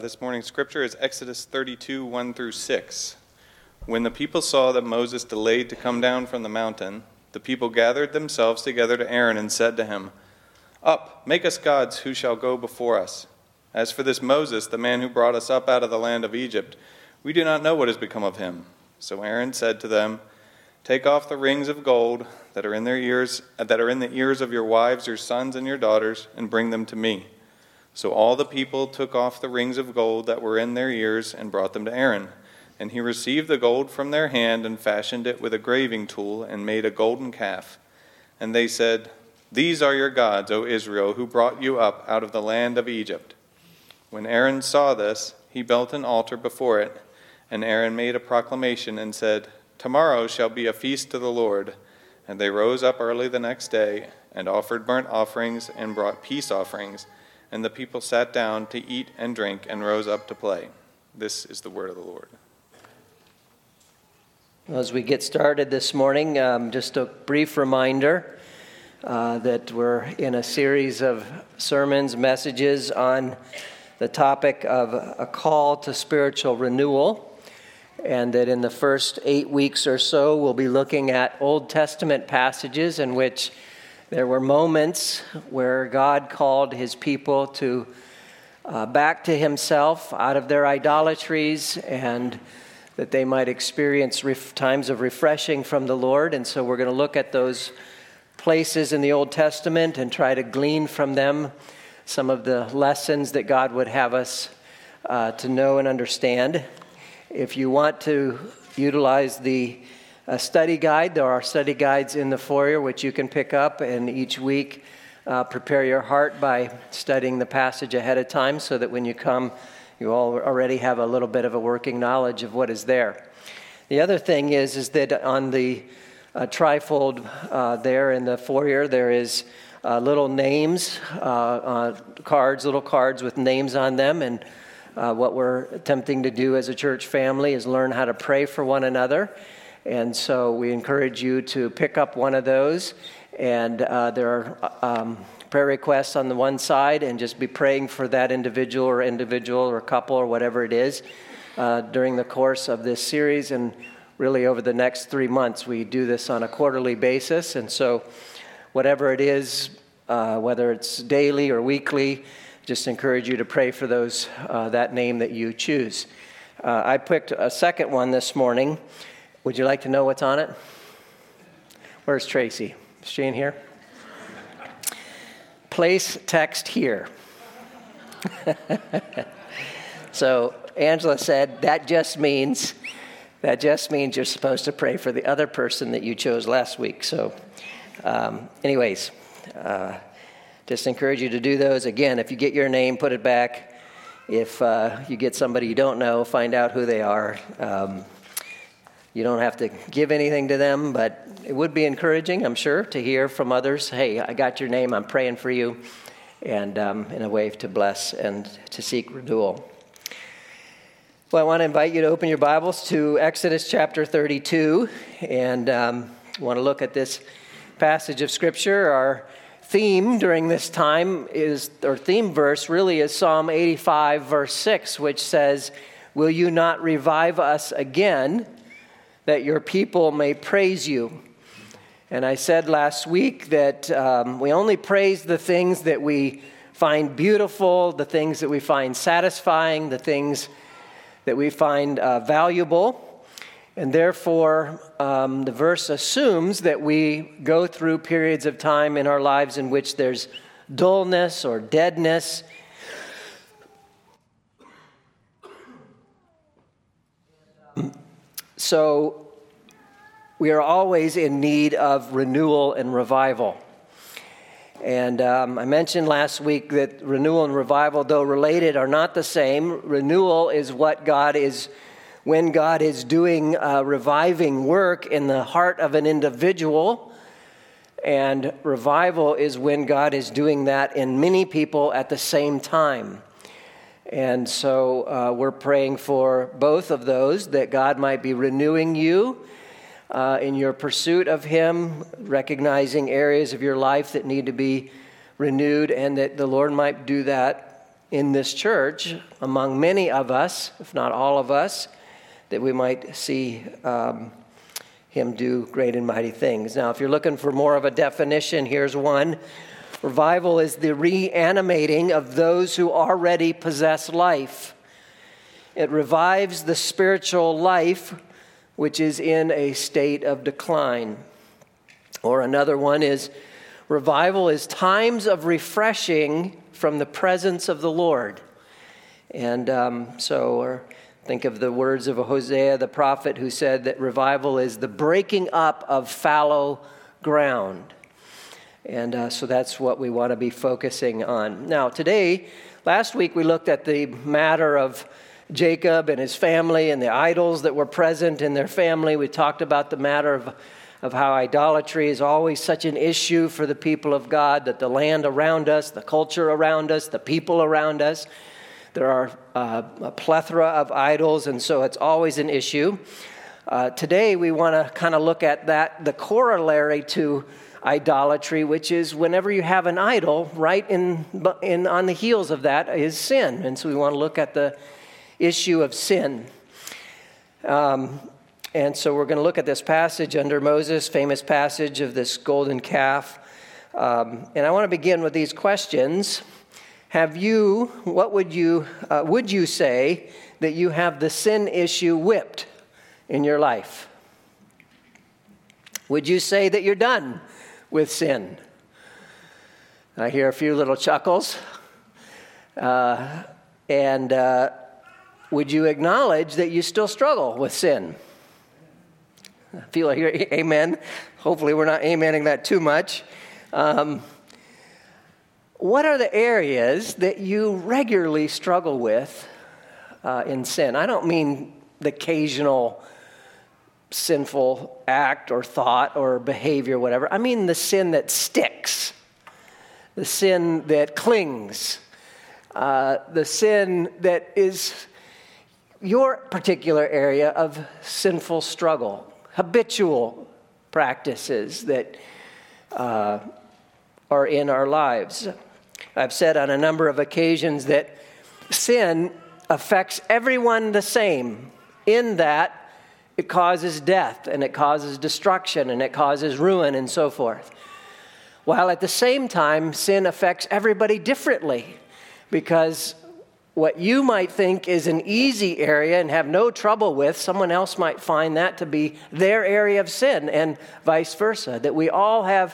This morning's scripture is Exodus 32, 1 through 6. When the people saw that Moses delayed to come down from the mountain, the people gathered themselves together to Aaron and said to him, "Up, make us gods who shall go before us. As for this Moses, the man who brought us up out of the land of Egypt, we do not know what has become of him." So Aaron said to them, "Take off the rings of gold that are in the ears of your wives, your sons, and your daughters, and bring them to me." So all the people took off the rings of gold that were in their ears and brought them to Aaron. And he received the gold from their hand and fashioned it with a graving tool and made a golden calf. And they said, "These are your gods, O Israel, who brought you up out of the land of Egypt." When Aaron saw this, he built an altar before it. And Aaron made a proclamation and said, "Tomorrow shall be a feast to the Lord." And they rose up early the next day and offered burnt offerings and brought peace offerings. And the people sat down to eat and drink and rose up to play. This is the word of the Lord. As we get started this morning, just a brief reminder that we're in a series of sermons, messages on the topic of a call to spiritual renewal. And that in the first 8 weeks or so, we'll be looking at Old Testament passages in which there were moments where God called his people to back to himself out of their idolatries, and that they might experience times of refreshing from the Lord. And so we're going to look at those places in the Old Testament and try to glean from them some of the lessons that God would have us to know and understand. If you want to utilize the study guide, there are study guides in the foyer which you can pick up, and each week prepare your heart by studying the passage ahead of time so that when you come, you all already have a little bit of a working knowledge of what is there. The other thing is that on the trifold there in the foyer, there is little names, little cards with names on them, and what we're attempting to do as a church family is learn how to pray for one another. And so we encourage you to pick up one of those, and there are prayer requests on the one side, and just be praying for that individual or couple or whatever it is during the course of this series, and really over the next 3 months. We do this on a quarterly basis, and so whatever it is, whether it's daily or weekly, just encourage you to pray for those that name that you choose. I picked a second one this morning. Would you like to know what's on it? Where's Tracy? Is she in here? Place text here. So Angela said that just means you're supposed to pray for the other person that you chose last week. So just encourage you to do those. Again, if you get your name, put it back. If you get somebody you don't know, find out who they are. You don't have to give anything to them, but it would be encouraging, I'm sure, to hear from others, "Hey, I got your name, I'm praying for you," and in a way to bless and to seek renewal. Well, I want to invite you to open your Bibles to Exodus chapter 32, and want to look at this passage of Scripture. Our theme during this time theme verse really is Psalm 85, verse 6, which says, "Will you not revive us again, that your people may praise you?" And I said last week that we only praise the things that we find beautiful, the things that we find satisfying, the things that we find valuable. And therefore, the verse assumes that we go through periods of time in our lives in which there's dullness or deadness. So we are always in need of renewal and revival. And I mentioned last week that renewal and revival, though related, are not the same. Renewal is when God is doing reviving work in the heart of an individual. And revival is when God is doing that in many people at the same time. And so we're praying for both of those, that God might be renewing you in your pursuit of Him, recognizing areas of your life that need to be renewed, and that the Lord might do that in this church, among many of us, if not all of us, that we might see him do great and mighty things. Now, if you're looking for more of a definition, here's one. Revival is the reanimating of those who already possess life. It revives the spiritual life which is in a state of decline. Or another one is, revival is times of refreshing from the presence of the Lord. And think of the words of Hosea the prophet, who said that revival is the breaking up of fallow ground. And so that's what we want to be focusing on. Now last week we looked at the matter of Jacob and his family and the idols that were present in their family. We talked about the matter of how idolatry is always such an issue for the people of God, that the land around us, the culture around us, the people around us, there are a plethora of idols, and so it's always an issue. Today we want to kind of look at the corollary to idolatry, which is whenever you have an idol, right in on the heels of that is sin. And so we want to look at the issue of sin. And so we're going to look at this passage under Moses, famous passage of this golden calf. And I want to begin with these questions. Would you say that you have the sin issue whipped in your life? Would you say that you're done with sin? I hear a few little chuckles. Would you acknowledge that you still struggle with sin? I feel like you're amen. Hopefully we're not amening that too much. What are the areas that you regularly struggle with in sin? I don't mean the occasional sinful act or thought or behavior, whatever. I mean the sin that sticks, the sin that clings, the sin that is your particular area of sinful struggle, habitual practices that are in our lives. I've said on a number of occasions that sin affects everyone the same, in that it causes death and it causes destruction and it causes ruin and so forth. While at the same time, sin affects everybody differently, because what you might think is an easy area and have no trouble with, someone else might find that to be their area of sin, and vice versa. That we all have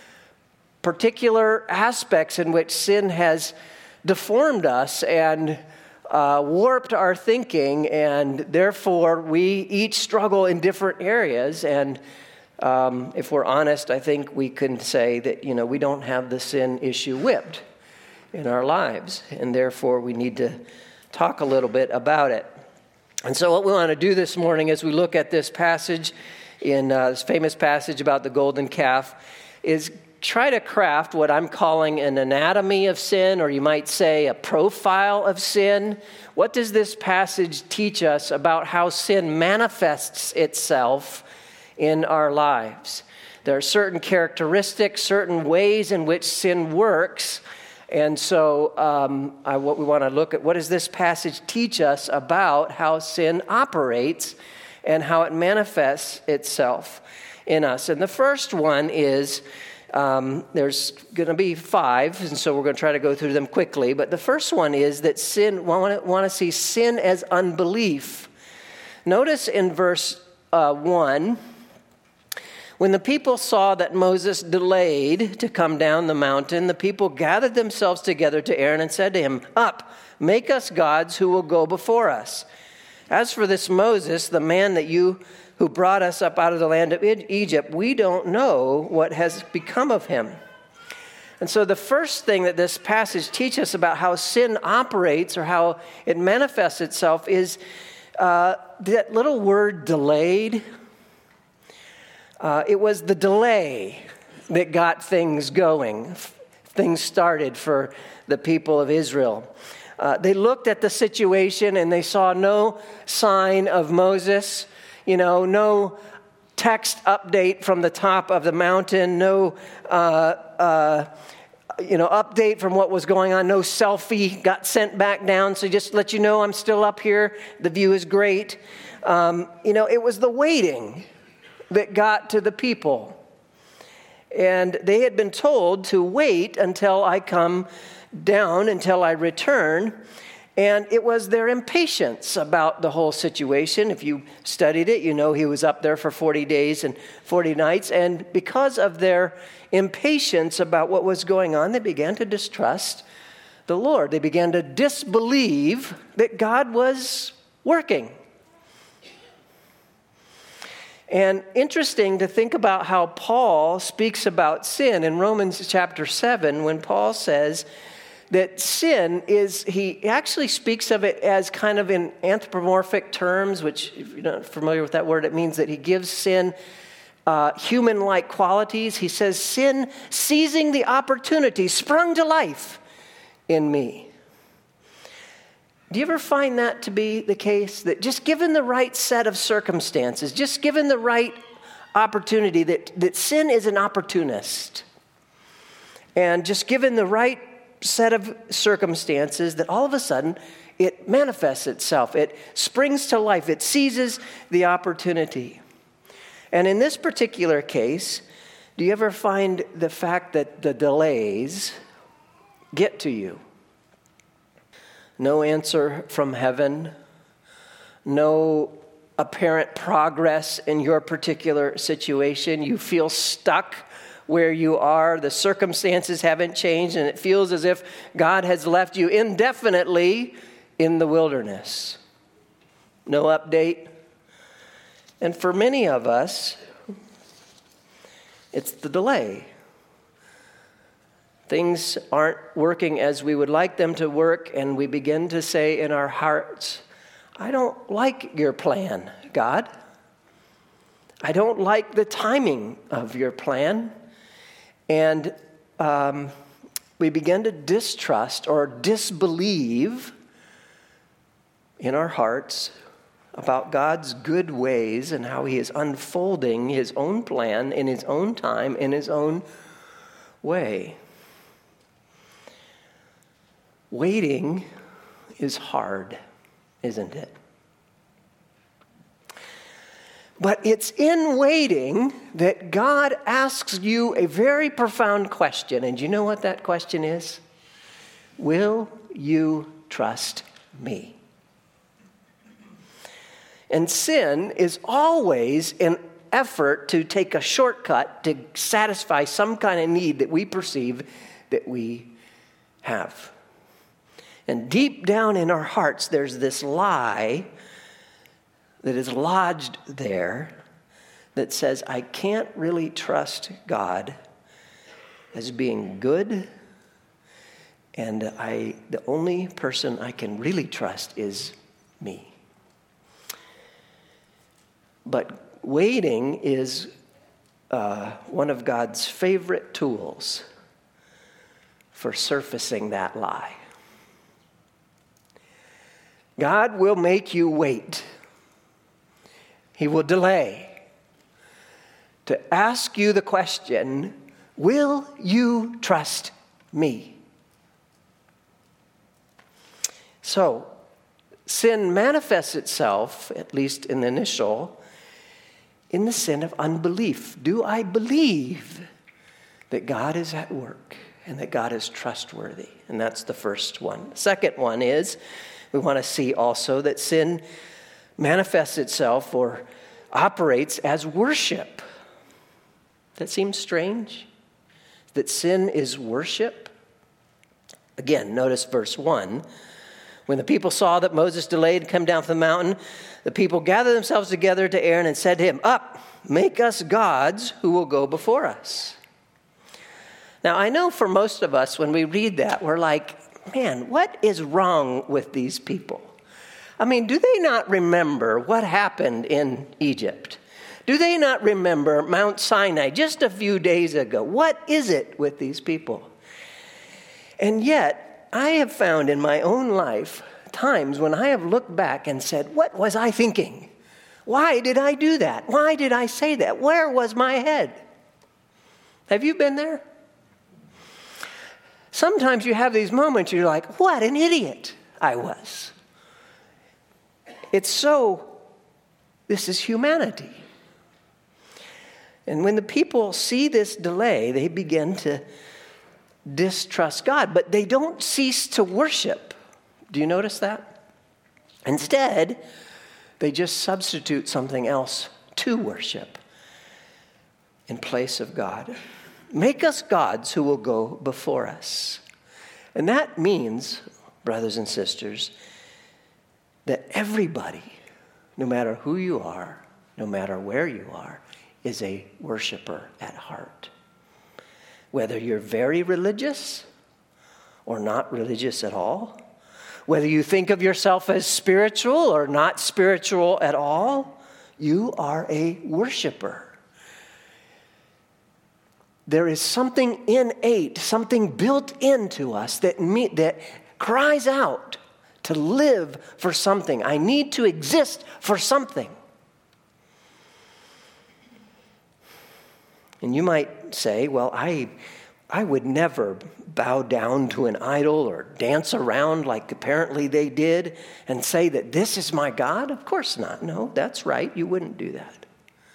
particular aspects in which sin has deformed us and warped our thinking, and therefore we each struggle in different areas. And if we're honest, I think we can say that, we don't have the sin issue whipped in our lives, and therefore we need to talk a little bit about it. And so what we want to do this morning as we look at this passage, in this famous passage about the golden calf, is try to craft what I'm calling an anatomy of sin, or you might say a profile of sin. What does this passage teach us about how sin manifests itself in our lives? There are certain characteristics, certain ways in which sin works. And so what we want to look at, what does this passage teach us about how sin operates and how it manifests itself in us? And the first one is, there's going to be 5, and so we're going to try to go through them quickly. But the first one is that sin, we want to see sin as unbelief. Notice in verse 1, when the people saw that Moses delayed to come down the mountain, the people gathered themselves together to Aaron and said to him, "Up, make us gods who will go before us. As for this Moses, the man who brought us up out of the land of Egypt, we don't know what has become of him." And so the first thing that this passage teaches us about how sin operates, or how it manifests itself, is that little word delayed. It was the delay that got things going. Things started for the people of Israel. They looked at the situation and they saw no sign of Moses, no text update from the top of the mountain, no update from what was going on. No selfie got sent back down. So just let you know I'm still up here. The view is great. It was the waiting that got to the people. And they had been told to wait until I come down, until I return. And it was their impatience about the whole situation. If you studied it, you know he was up there for 40 days and 40 nights. And because of their impatience about what was going on, they began to distrust the Lord. They began to disbelieve that God was working. And interesting to think about how Paul speaks about sin in Romans chapter 7, when Paul says that sin is, he actually speaks of it as kind of in anthropomorphic terms, which if you're not familiar with that word, it means that he gives sin human-like qualities. He says, sin seizing the opportunity sprung to life in me. Do you ever find that to be the case? That just given the right set of circumstances, just given the right opportunity, that sin is an opportunist. And just given the right set of circumstances, that all of a sudden it manifests itself. It springs to life. It seizes the opportunity. And in this particular case, do you ever find the fact that the delays get to you? No answer from heaven, no apparent progress in your particular situation. You feel stuck where you are. The circumstances haven't changed, and it feels as if God has left you indefinitely in the wilderness. No update. And for many of us, it's the delay. Things aren't working as we would like them to work, and we begin to say in our hearts, I don't like your plan, God. I don't like the timing of your plan. And we begin to distrust or disbelieve in our hearts about God's good ways and how he is unfolding his own plan in his own time, in his own way. Waiting is hard, isn't it? But it's in waiting that God asks you a very profound question. And you know what that question is? Will you trust me? And sin is always an effort to take a shortcut to satisfy some kind of need that we perceive that we have. And deep down in our hearts, there's this lie that is lodged there that says, I can't really trust God as being good, and the only person I can really trust is me. But waiting is one of God's favorite tools for surfacing that lie. God will make you wait. He will delay to ask you the question, will you trust me? So, sin manifests itself, at least in the initial, in the sin of unbelief. Do I believe that God is at work and that God is trustworthy? And that's the first one. The second one is, we want to see also that sin manifests itself or operates as worship. That seems strange, that sin is worship. Again, notice verse 1. When the people saw that Moses delayed to come down from the mountain, the people gathered themselves together to Aaron and said to him, Up, make us gods who will go before us. Now, I know for most of us, when we read that, we're like, man, what is wrong with these people? I mean, do they not remember what happened in Egypt? Do they not remember Mount Sinai just a few days ago? What is it with these people? And yet, I have found in my own life times when I have looked back and said, what was I thinking? Why did I do that? Why did I say that? Where was my head? Have you been there? sometimes you have these moments, you're like, what an idiot I was. This is humanity. And when the people see this delay, they begin to distrust God, but they don't cease to worship. Do you notice that? Instead, they just substitute something else to worship in place of God. Make us gods who will go before us. And that means, brothers and sisters, that everybody, no matter who you are, no matter where you are, is a worshiper at heart. Whether you're very religious or not religious at all, whether you think of yourself as spiritual or not spiritual at all, you are a worshiper. There is something innate, something built into us that cries out to live for something. I need to exist for something. And you might say, well, I would never bow down to an idol or dance around like apparently they did and say that this is my God. Of course not. No, that's right. You wouldn't do that.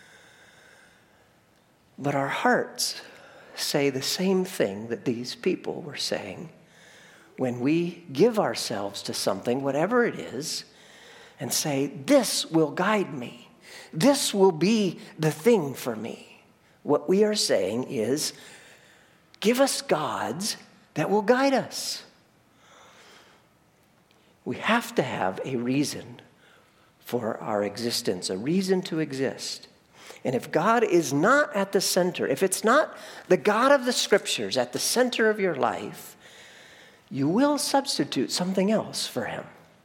But our hearts say the same thing that these people were saying when we give ourselves to something, whatever it is, and say, this will guide me. This will be the thing for me. What we are saying is, give us gods that will guide us. We have to have a reason for our existence, a reason to exist. And if God is not at the center, if it's not the God of the Scriptures at the center of your life, you will substitute something else for him.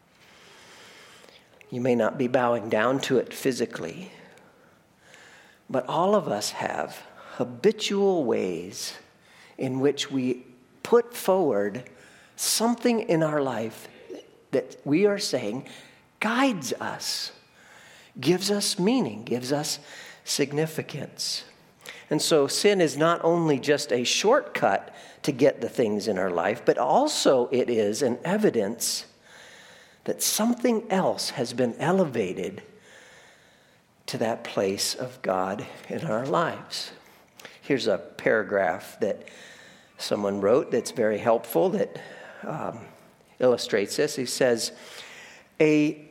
You may not be bowing down to it physically, but all of us have habitual ways in which we put forward something in our life that we are saying guides us, gives us meaning, gives us significance. And so sin is not only just a shortcut to get the things in our life, but also it is an evidence that something else has been elevated to that place of God in our lives. Here's a paragraph that someone wrote that's very helpful that illustrates this. He says, a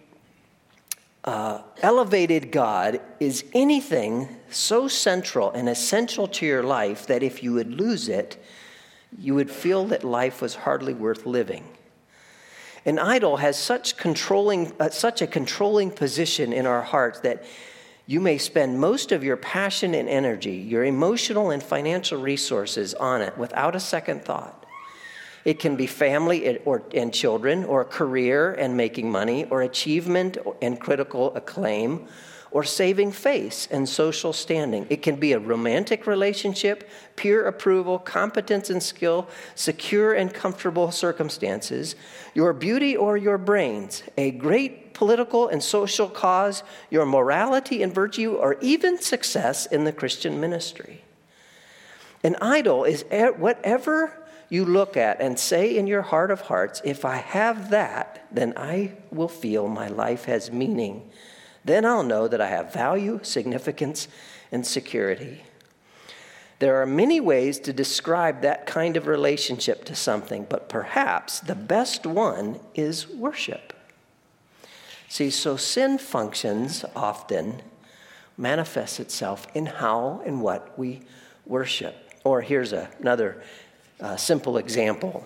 elevated God is anything so central and essential to your life that if you would lose it, you would feel that life was hardly worth living. An idol has such a controlling position in our hearts that you may spend most of your passion and energy, your emotional and financial resources on it without a second thought. It can be family and children, or career and making money, or achievement and critical acclaim, or saving face and social standing. It can be a romantic relationship, peer approval, competence and skill, secure and comfortable circumstances, your beauty or your brains, a great political and social cause, your morality and virtue, or even success in the Christian ministry. An idol is whatever you look at and say in your heart of hearts, if I have that, then I will feel my life has meaning. Then I'll know that I have value, significance, and security. There are many ways to describe that kind of relationship to something, but perhaps the best one is worship. See, so sin functions often manifests itself in how and what we worship. Or here's another simple example.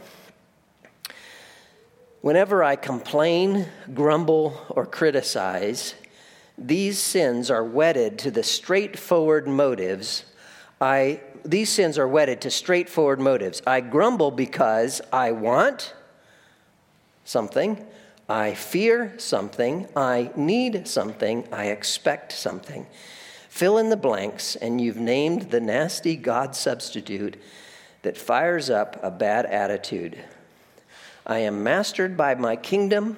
Whenever I complain, grumble, or criticize, these sins are wedded to straightforward motives. I grumble because I want something, I fear something, I need something, I expect something. Fill in the blanks, and you've named the nasty God substitute that fires up a bad attitude. I am mastered by my kingdom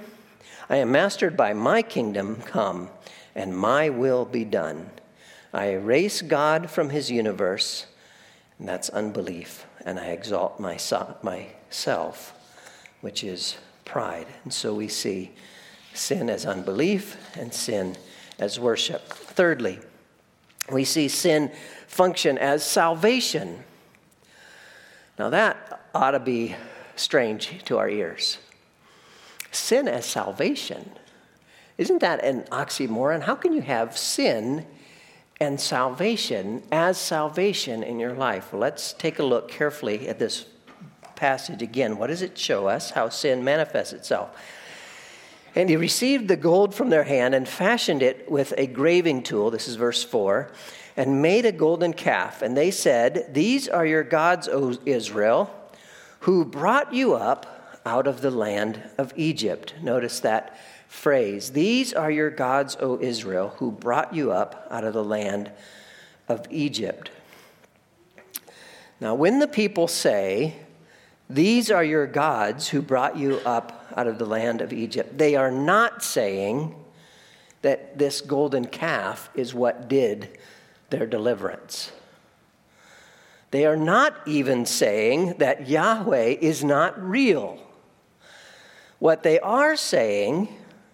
come, and my will be done. I erase God from his universe, and that's unbelief, and I exalt self, which is pride. And so we see sin as unbelief and sin as worship. Thirdly, we see sin function as salvation. Now that ought to be strange to our ears. Sin as salvation. Isn't that an oxymoron? How can you have sin and salvation as salvation in your life? Well, let's take a look carefully at this passage again. What does it show us? How sin manifests itself. And he received the gold from their hand and fashioned it with a graving tool, this is verse 4, and made a golden calf. And they said, "These are your gods, O Israel, who brought you up out of the land of Egypt." Notice that phrase. "These are your gods, O Israel, who brought you up out of the land of Egypt." Now, when the people say, "These are your gods who brought you up out of the land of Egypt," they are not saying that this golden calf is what did their deliverance. They are not even saying that Yahweh is not real. What they are saying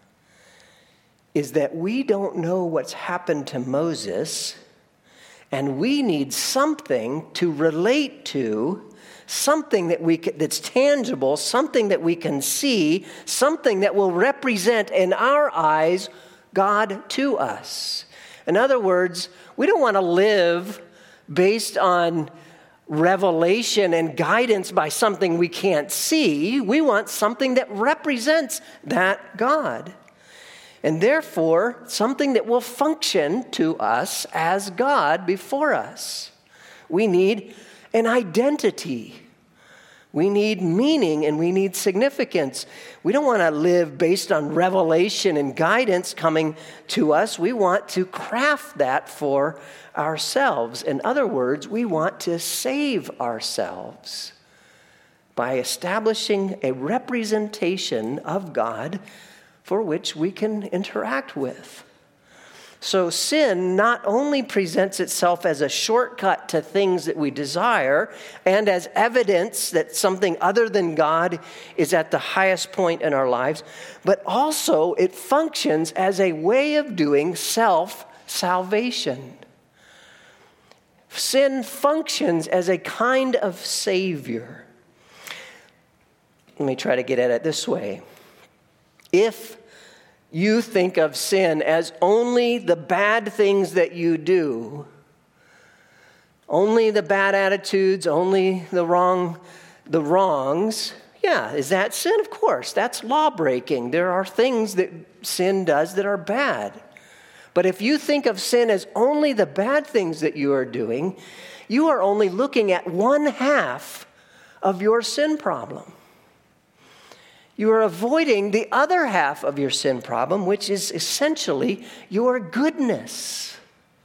is that we don't know what's happened to Moses, and we need something to relate to, something that's tangible, something that we can see, something that will represent in our eyes God to us. In other words, we don't want to live based on revelation and guidance by something we can't see. We want something that represents that God. And therefore, something that will function to us as God before us. We need an identity. We need meaning and we need significance. We don't want to live based on revelation and guidance coming to us. We want to craft that for ourselves. In other words, we want to save ourselves by establishing a representation of God for which we can interact with. So sin not only presents itself as a shortcut to things that we desire and as evidence that something other than God is at the highest point in our lives, but also it functions as a way of doing self-salvation. Sin functions as a kind of savior. Let me try to get at it this way. If you think of sin as only the bad things that you do, only the bad attitudes, only the wrongs, yeah, is that sin? Of course, that's law breaking. There are things that sin does that are bad. But if you think of sin as only the bad things that you are doing, you are only looking at one half of your sin problem. You are avoiding the other half of your sin problem, which is essentially your goodness.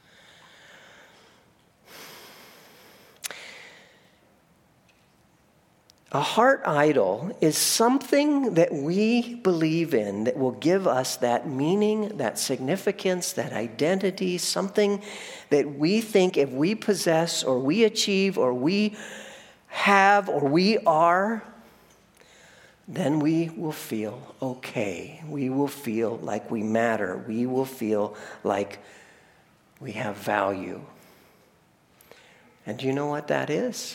A heart idol is something that we believe in that will give us that meaning, that significance, that identity, something that we think if we possess or we achieve or we have or we are, then we will feel okay. We will feel like we matter. We will feel like we have value. And do you know what that is?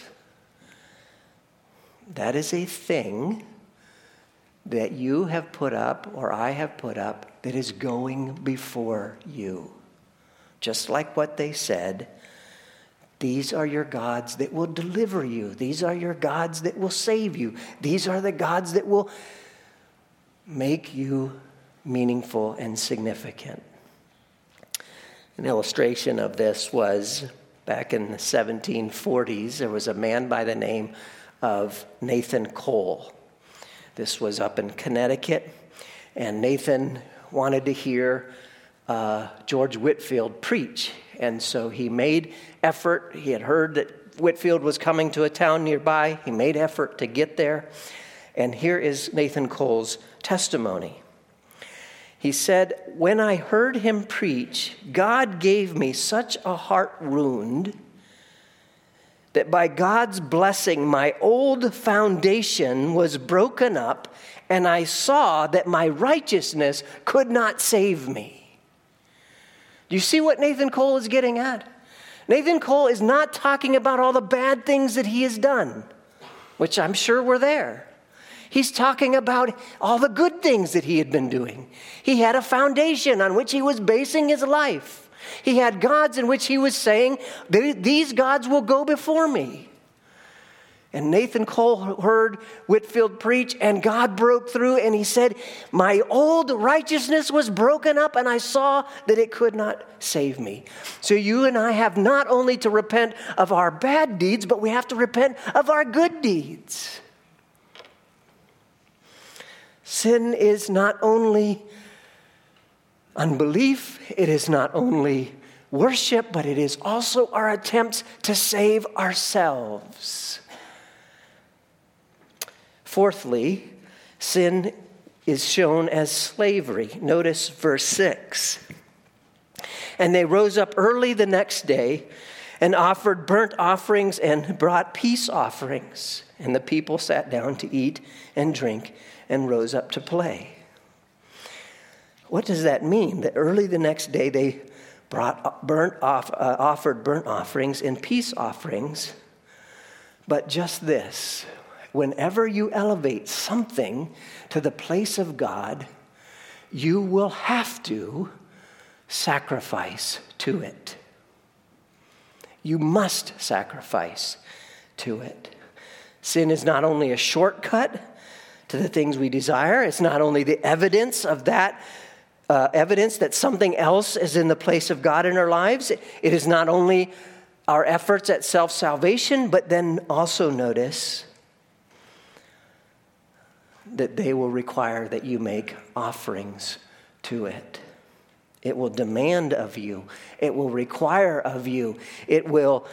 That is a thing that you have put up or I have put up that is going before you. Just like what they said, these are your gods that will deliver you. These are your gods that will save you. These are the gods that will make you meaningful and significant. An illustration of this was back in the 1740s, there was a man by the name of Nathan Cole. This was up in Connecticut, and Nathan wanted to hear George Whitefield preach. And so he made effort. He had heard that Whitefield was coming to a town nearby. He made effort to get there. And here is Nathan Cole's testimony. He said, "When I heard him preach, God gave me such a heart wound that by God's blessing, my old foundation was broken up, and I saw that my righteousness could not save me. Do you see what Nathan Cole is getting at? Nathan Cole is not talking about all the bad things that he has done, which I'm sure were there. He's talking about all the good things that he had been doing. He had a foundation on which he was basing his life. He had gods in which he was saying, these gods will go before me. And Nathan Cole heard Whitefield preach, and God broke through, and he said, my old righteousness was broken up, and I saw that it could not save me. So you and I have not only to repent of our bad deeds, but we have to repent of our good deeds. Sin is not only unbelief, it is not only worship, but it is also our attempts to save ourselves. Fourthly, sin is shown as slavery. Notice verse 6. And they rose up early the next day and offered burnt offerings and brought peace offerings. And the people sat down to eat and drink and rose up to play. What does that mean? That early the next day they offered burnt offerings and peace offerings. But just this, whenever you elevate something to the place of God, you will have to sacrifice to it. You must sacrifice to it. Sin is not only a shortcut to the things we desire, it's not only the evidence of that evidence that something else is in the place of God in our lives. It is not only our efforts at self-salvation, but then also notice that they will require that you make offerings to it. It will demand of you. It will require of you. It will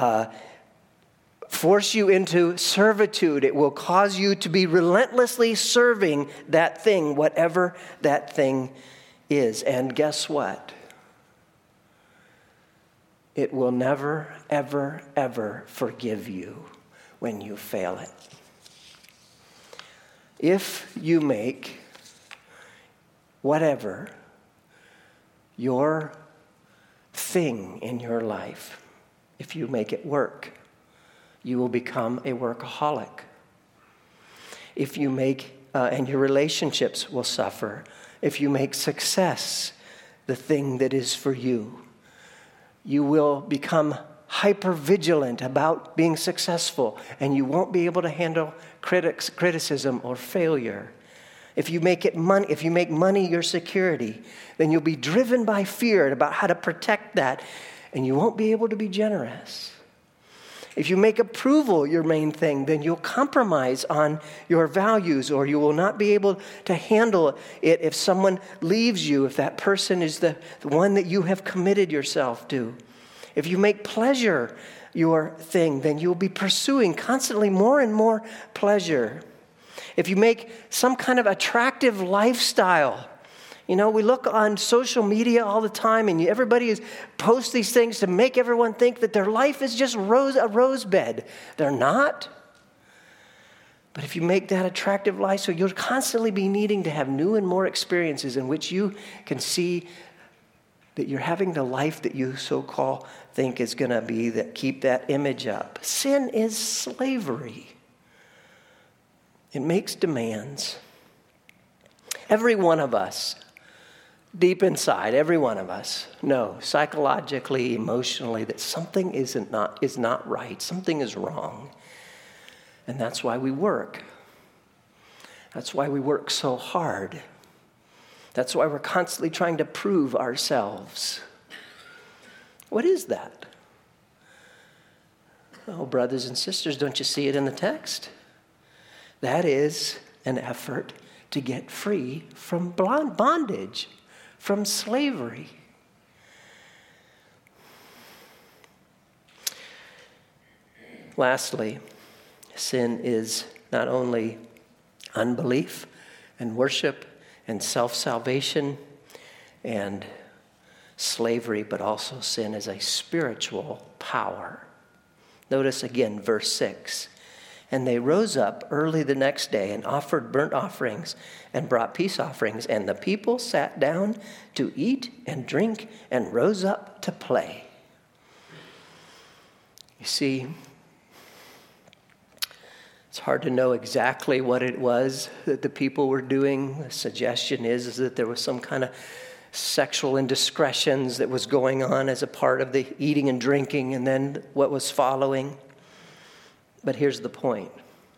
force you into servitude. It will cause you to be relentlessly serving that thing, whatever that thing is. And guess what? It will never, ever, ever forgive you when you fail it. If you make whatever your thing in your life, if you make it work, you will become a workaholic. If you make, and your relationships will suffer. If you make success the thing that is for you, you will become hyper-vigilant about being successful, and you won't be able to handle criticism or failure. If you make money your security, then you'll be driven by fear about how to protect that, and you won't be able to be generous. If you make approval your main thing, then you'll compromise on your values, or you will not be able to handle it if someone leaves you, if that person is the one that you have committed yourself to. If you make pleasure your thing, then you'll be pursuing constantly more and more pleasure. If you make some kind of attractive lifestyle, we look on social media all the time, and everybody posts these things to make everyone think that their life is just a rose bed. They're not. But if you make that attractive lifestyle, you'll constantly be needing to have new and more experiences in which you can see that you're having the life that you so-called think is going to be, that keep that image up. Sin is slavery. It makes demands. Every one of us, deep inside, every one of us know psychologically, emotionally, that something is not right. Something is wrong. And that's why we work. That's why we work so hard. That's why we're constantly trying to prove ourselves. What is that? Oh, brothers and sisters, don't you see it in the text? That is an effort to get free from bondage, from slavery. Lastly, sin is not only unbelief and worship and self-salvation and slavery, but also sin is a spiritual power. Notice again, verse 6. And they rose up early the next day and offered burnt offerings and brought peace offerings. And the people sat down to eat and drink and rose up to play. You see, it's hard to know exactly what it was that the people were doing. The suggestion is that there was some kind of sexual indiscretions that was going on as a part of the eating and drinking and then what was following. But here's the point.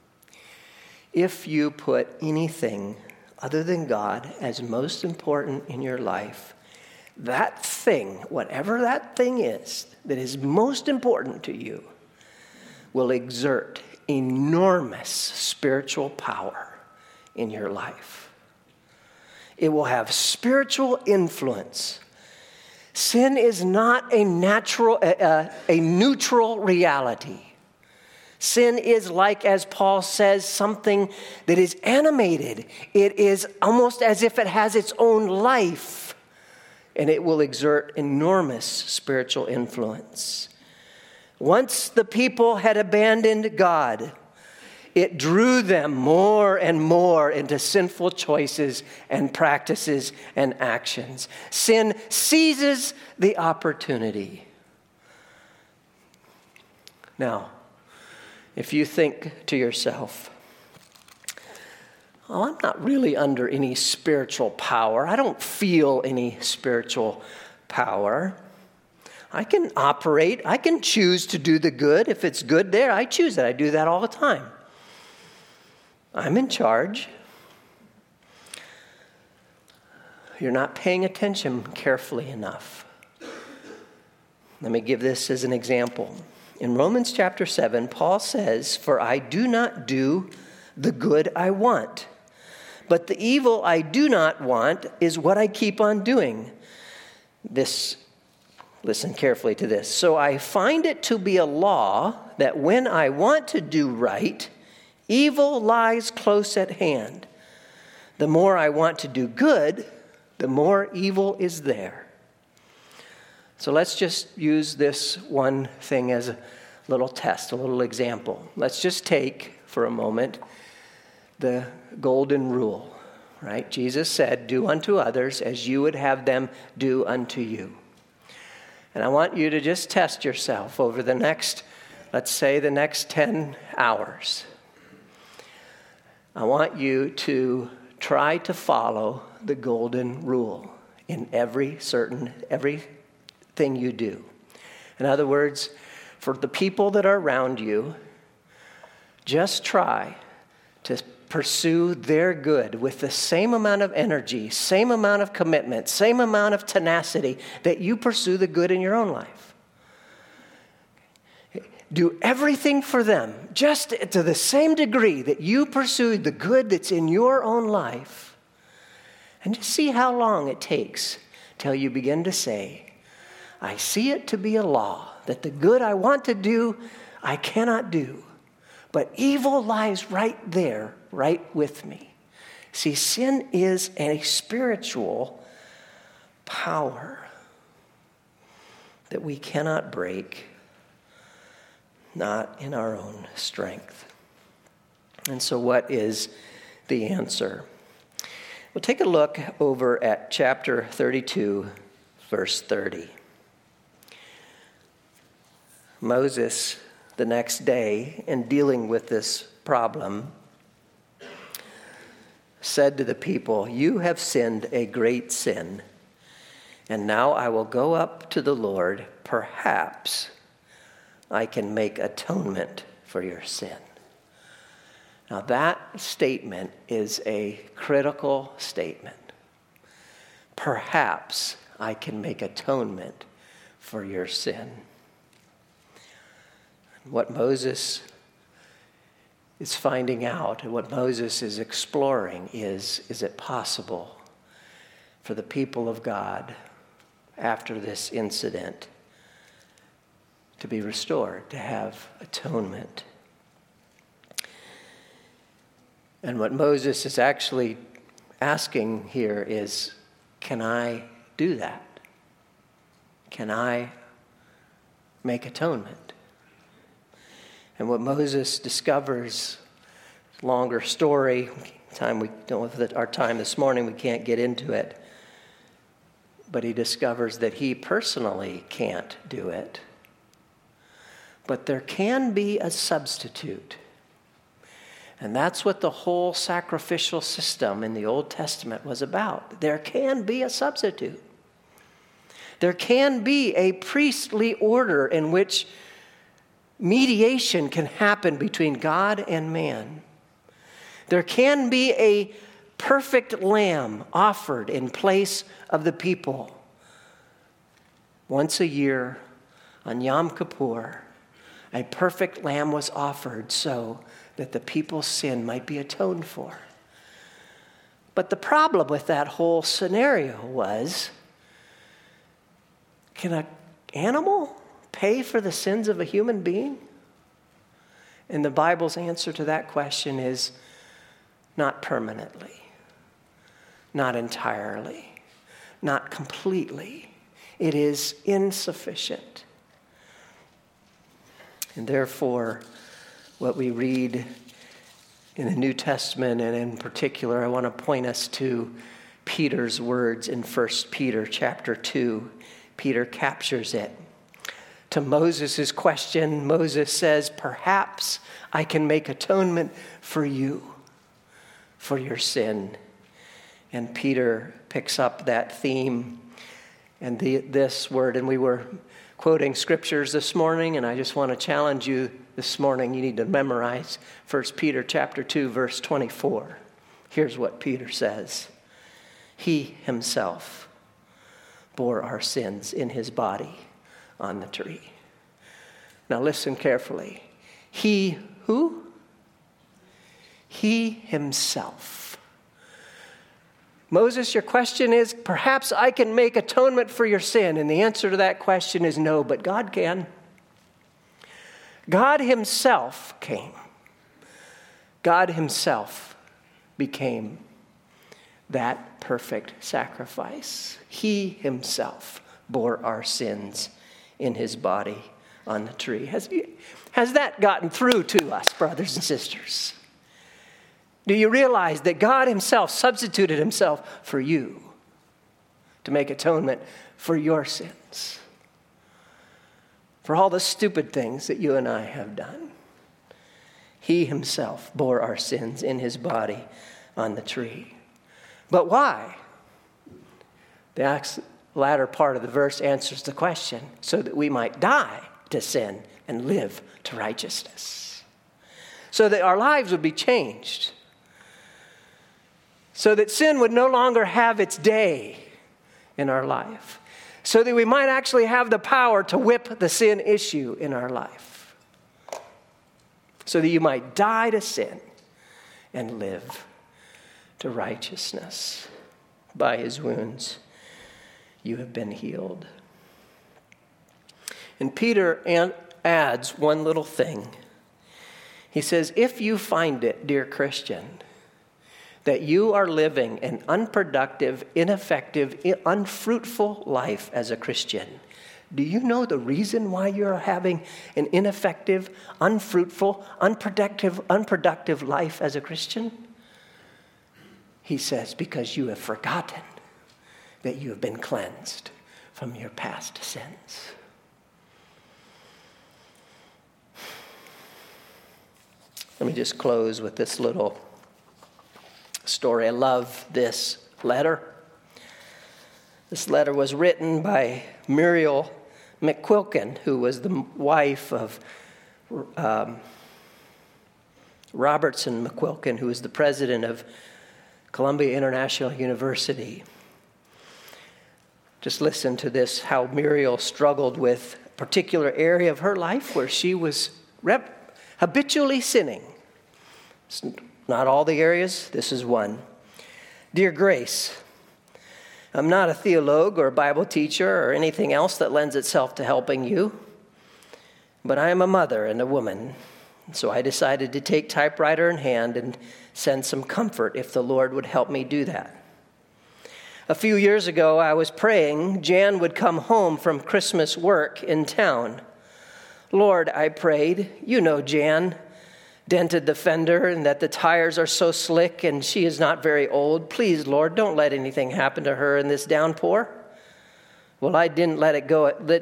If you put anything other than God as most important in your life, that thing, whatever that thing is that is most important to you, will exert enormous spiritual power in your life. It will have spiritual influence. Sin is not a neutral reality. Sin is like, as Paul says, something that is animated. It is almost as if it has its own life, and it will exert enormous spiritual influence. Once the people had abandoned God, it drew them more and more into sinful choices and practices and actions. Sin seizes the opportunity. Now, if you think to yourself, oh, I'm not really under any spiritual power. I don't feel any spiritual power. I can operate. I can choose to do the good. If it's good there, I choose that. I do that all the time. I'm in charge. You're not paying attention carefully enough. Let me give this as an example. In Romans chapter 7, Paul says, "For I do not do the good I want, but the evil I do not want is what I keep on doing." Listen carefully to this. "So I find it to be a law that when I want to do right, evil lies close at hand. The more I want to do good, the more evil is there." So let's just use this one thing as a little test, a little example. Let's just take, for a moment, the golden rule, right? Jesus said, "Do unto others as you would have them do unto you." And I want you to just test yourself over the next, let's say, the next 10 hours. I want you to try to follow the golden rule in everything you do. In other words, for the people that are around you, just try to pursue their good with the same amount of energy, same amount of commitment, same amount of tenacity that you pursue the good in your own life. Do everything for them just to the same degree that you pursue the good that's in your own life. And just see how long it takes till you begin to say, "I see it to be a law that the good I want to do, I cannot do. But evil lies right there, right with me." See, sin is a spiritual power that we cannot break, not in our own strength. And so what is the answer? We'll take a look over at chapter 32, verse 30. Moses, the next day, in dealing with this problem, said to the people, "You have sinned a great sin, and now I will go up to the Lord. Perhaps I can make atonement for your sin." Now that statement is a critical statement. Perhaps I can make atonement for your sin. What Moses is finding out and what Moses is exploring is it possible for the people of God after this incident to be restored, to have atonement? And what Moses is actually asking here is, can I do that? Can I make atonement? And what Moses discovers, longer story, we don't have our time this morning, we can't get into it. But he discovers that he personally can't do it. But there can be a substitute. And that's what the whole sacrificial system in the Old Testament was about. There can be a substitute. There can be a priestly order in which mediation can happen between God and man. There can be a perfect lamb offered in place of the people. Once a year on Yom Kippur, a perfect lamb was offered so that the people's sin might be atoned for. But the problem with that whole scenario was, can an animal pay for the sins of a human being? And the Bible's answer to that question is not permanently, not entirely, not completely. It is insufficient. And therefore, what we read in the New Testament, and in particular, I want to point us to Peter's words in 1 Peter chapter 2. Peter captures it. To Moses' question, Moses says, perhaps I can make atonement for you, for your sin. And Peter picks up that theme and this word, and we were quoting scriptures this morning, and I just want to challenge you this morning. You need to memorize 1 Peter chapter 2, verse 24. Here's what Peter says. He himself bore our sins in his body on the tree. Now listen carefully. He who? He himself. Moses, your question is, perhaps I can make atonement for your sin. And the answer to that question is no, but God can. God himself came. God himself became that perfect sacrifice. He himself bore our sins in his body on the tree. Has that gotten through to us, brothers and sisters? Do you realize that God himself substituted himself for you to make atonement for your sins? For all the stupid things that you and I have done. He himself bore our sins in his body on the tree. But why? The latter part of the verse answers the question, so that we might die to sin and live to righteousness. So that our lives would be changed. So that sin would no longer have its day in our life. So that we might actually have the power to whip the sin issue in our life. So that you might die to sin and live to righteousness. By his wounds, you have been healed. And Peter adds one little thing. He says, if you find it, dear Christian, that you are living an unproductive, ineffective, unfruitful life as a Christian, do you know the reason why you're having an ineffective, unfruitful, unproductive life as a Christian? He says, because you have forgotten that you have been cleansed from your past sins. Let me just close with this little story. I love this letter. This letter was written by Muriel McQuilkin, who was the wife of Robertson McQuilkin, who was the president of Columbia International University. Just listen to this, how Muriel struggled with a particular area of her life where she was habitually sinning. It's not all the areas, this is one. Dear Grace, I'm not a theologue or a Bible teacher or anything else that lends itself to helping you, but I am a mother and a woman, so I decided to take typewriter in hand and send some comfort if the Lord would help me do that. A few years ago, I was praying Jan would come home from Christmas work in town. Lord, I prayed, you know Jan dented the fender and that the tires are so slick and she is not very old. Please, Lord, don't let anything happen to her in this downpour. Well, I didn't let it go at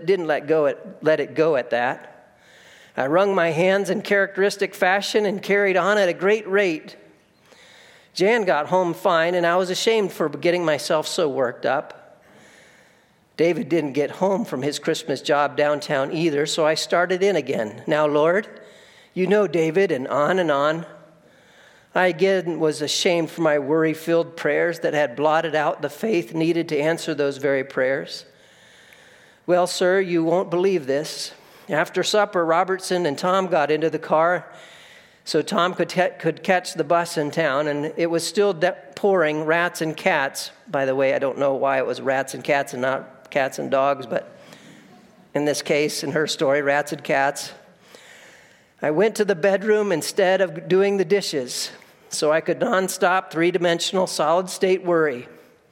that. I wrung my hands in characteristic fashion and carried on at a great rate. Jan got home fine, and I was ashamed for getting myself so worked up. David didn't get home from his Christmas job downtown either, so I started in again. Now, Lord, you know David, and on and on. I again was ashamed for my worry-filled prayers that had blotted out the faith needed to answer those very prayers. Well, sir, you won't believe this. After supper, Robertson and Tom got into the car so Tom could catch the bus in town, and it was still pouring rats and cats. By the way, I don't know why it was rats and cats and not cats and dogs, but in this case, in her story, rats and cats. I went to the bedroom instead of doing the dishes, so I could non-stop, three-dimensional, solid-state worry.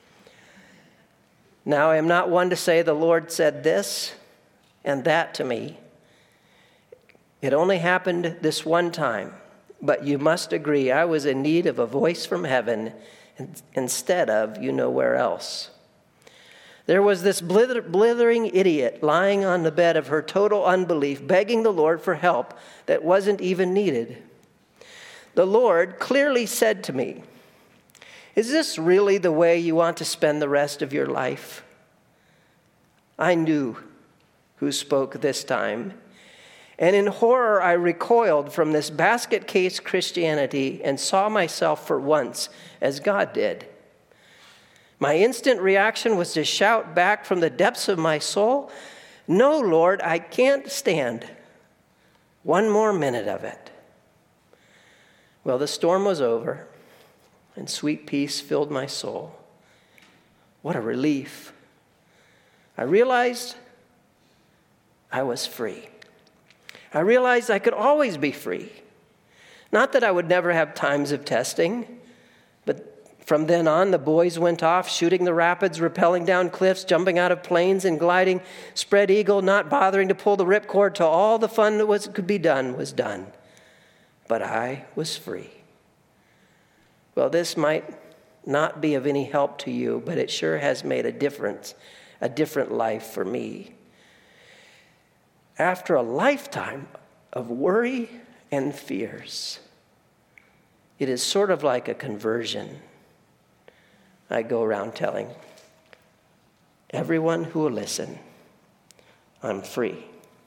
Now, I am not one to say the Lord said this and that to me. It only happened this one time, but you must agree I was in need of a voice from heaven instead of you know where else. There was this blithering idiot lying on the bed of her total unbelief, begging the Lord for help that wasn't even needed. The Lord clearly said to me, "Is this really the way you want to spend the rest of your life?" I knew who spoke this time, and in horror I recoiled from this basket case Christianity and saw myself for once as God did. My instant reaction was to shout back from the depths of my soul, "No, Lord, I can't stand one more minute of it." Well, the storm was over, and sweet peace filled my soul. What a relief. I realized I was free. I realized I could always be free. Not that I would never have times of testing, but from then on, the boys went off, shooting the rapids, rappelling down cliffs, jumping out of planes, and gliding spread eagle, not bothering to pull the ripcord till all the fun that could be done was done. But I was free. Well, this might not be of any help to you, but it sure has made a different life for me. After a lifetime of worry and fears, it is sort of like a conversion. I go around telling everyone who will listen, I'm free.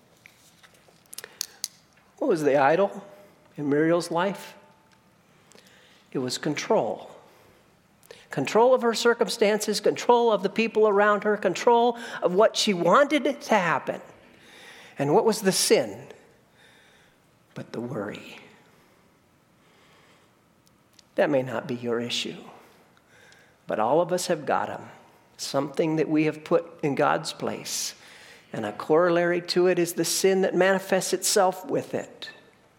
What was the idol in Muriel's life? It was control. Control of her circumstances, control of the people around her, control of what she wanted to happen. And what was the sin? But the worry. That may not be your issue, but all of us have got them. Something that we have put in God's place. And a corollary to it is the sin that manifests itself with it.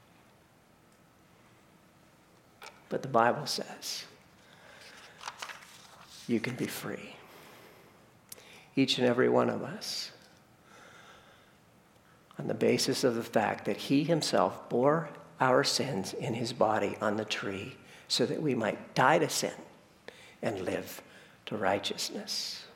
But the Bible says you can be free. Each and every one of us. On the basis of the fact that he himself bore our sins in his body on the tree so that we might die to sin and live to righteousness.